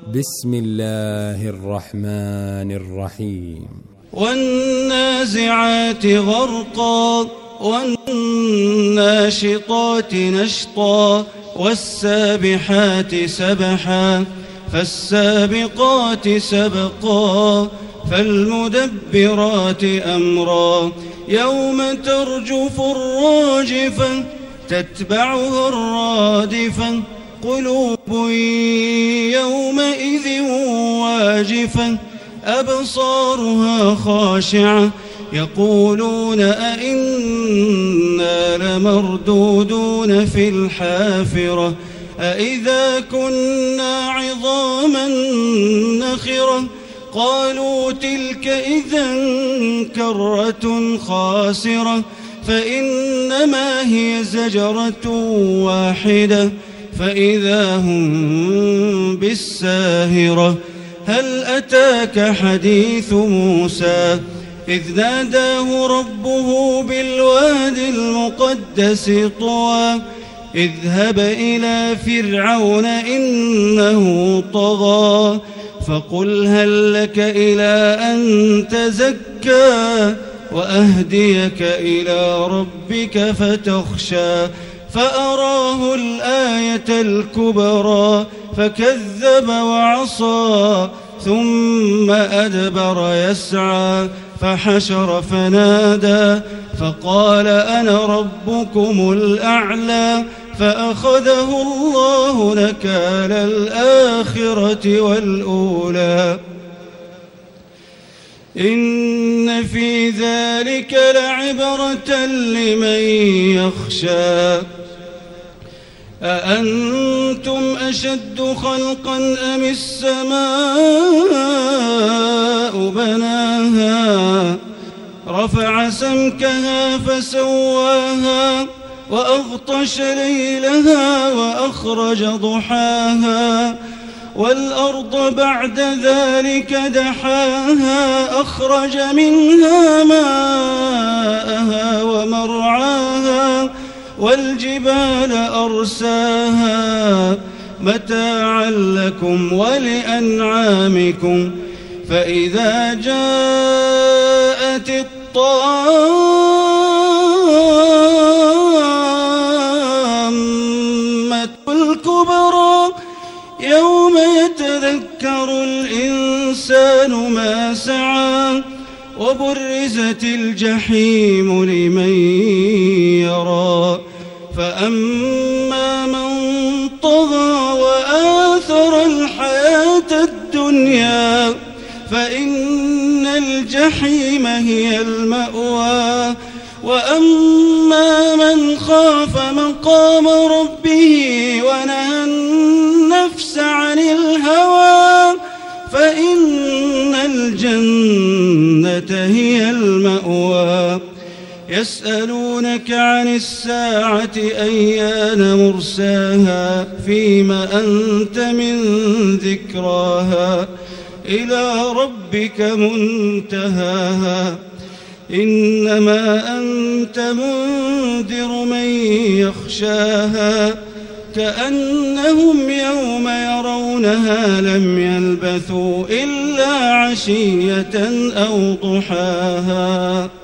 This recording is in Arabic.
بسم الله الرحمن الرحيم. والنازعات غرقا والناشطات نشطا والسابحات سبحا فالسابقات سبقا فالمدبرات أمرا يوم ترجف الراجفة تتبعها الرادفة قلوب يومئذ واجفة أبصارها خاشعة يقولون أئنا لمردودون في الحافرة أئذا كنا عظاما نخرة قالوا تلك إذا كرة خاسرة فإنما هي زجرة واحدة فإذا هم بالساهرة هل أتاك حديث موسى إذ ناداه ربه بالواد المقدس طوى اذهب إلى فرعون إنه طغى فقل هل لك إلى أن تزكى وأهديك إلى ربك فتخشى فأراه الآية الكبرى فكذب وعصى ثم أدبر يسعى فحشر فنادى فقال أنا ربكم الأعلى فأخذه الله نكال الآخرة والأولى إن في ذلك لعبرة لمن يخشى أأنتم أشد خلقا أم السماء بناها رفع سمكها فسواها وأغطش ليلها وأخرج ضحاها والأرض بعد ذلك دحاها أخرج منها ماءها ومرعاها والجبال أرساها متاعا لكم ولأنعامكم فإذا جاءت الطامة الكبرى يوم يتذكر الإنسان ما سعى وبرزت الجحيم لمن يرى فأما من طغى وآثر الحياة الدنيا فإن الجحيم هي المأوى وأما من خاف مقام ربه ونهى النفس عن الهوى فإن الجنة هي المأوى يسألونك عن الساعة أيان مرساها فيما أنت من ذكراها إلى ربك منتهاها إنما أنت منذر من يخشاها كأنهم يوم يرونها لم يلبثوا إلا عشية أو ضحاها